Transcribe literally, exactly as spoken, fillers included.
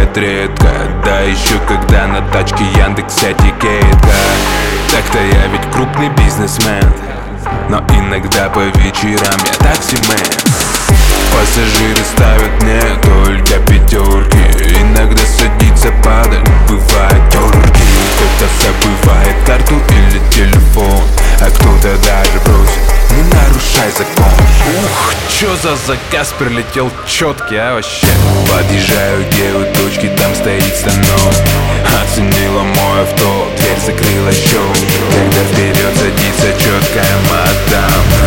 бывает редко. Да еще когда на тачке Яндекс этикетка. Так-то я ведь крупный бизнесмен, но иногда по вечерам я таксимен. Пассажиры ставят мне только пятерки. Иногда садится падаль, бывает терки. Кто-то забывает карту или телефон, а кто-то даже просит: не нарушай закон. Ух, чё за заказ прилетел четкий, а вообще. Подъезжаю, где у точки, там стоит станок. Оценила мой авто, дверь закрыла щелк. Когда вперед садится четкая мадам,